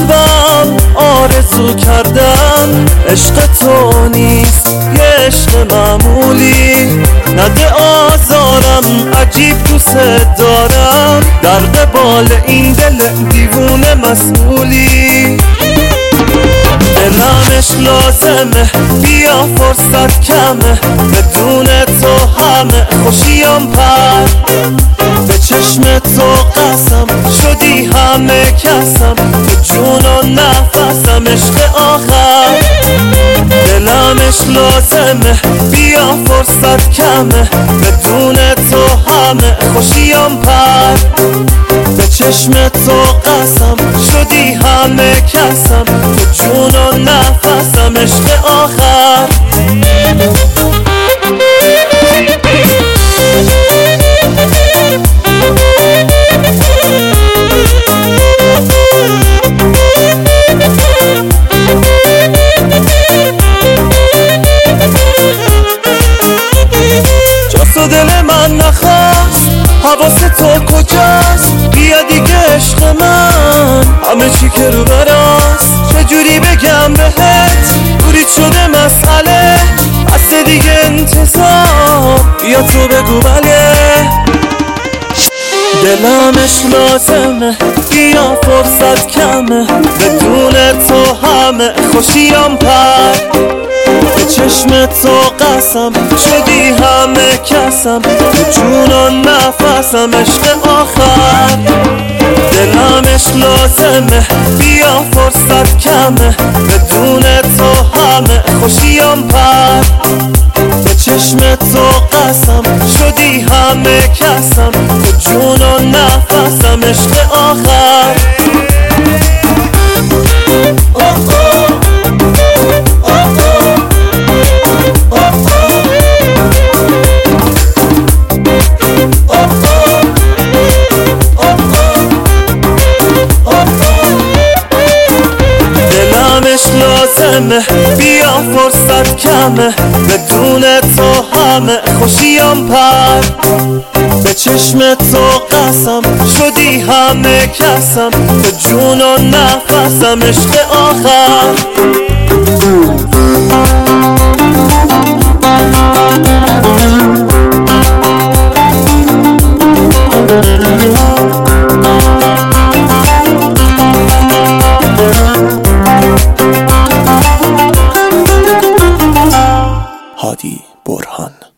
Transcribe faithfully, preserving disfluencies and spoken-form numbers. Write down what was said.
قلبم آرزو کردم عشق تو نیست یه عشق معمولی، نده آزارم عجیب دوست دارم، در قبال این دل دیوونه مسئولی. دلمش لازمه بیا فرصت کمه، بدون تو همه خوشیم پر، به چشم تو قسم شدی همه کسم، تو جون و نفسم عشق آخر. دلمش لازمه بیا فرصت کمه، بدون تو همه خوشیم پر، به چشم تو قسم شدی همه کسم، تو جون و نفسم عشق آخر. جاست دل من نخواست، حواس تو کجاست؟ بیا دیگه عشق من، همه چی که رو براست، چجوری بگم بهت؟ برید شده مسئله، بس دیگه انتظار، بیا تو بگو بله. دلمش لازمه بیا فرصت کمه، بدون تو همه خوشیم پر، به چشم تو قسم شدی همه کسم، تو جون و نفسم عشق آخر. دلمش لازمه بیا فرصت کمه، بدون تو همه خوشیم پر، به چشم تو قسم شدی همه کسم، تو جون و نفسم عشق آخر. لازمه بیا فرصت کمه، بدون تو همه خوشیم پر، به چشم تو قسم شدی همه کسم، تو جون و نفسم عشق آخر. هادی برهان.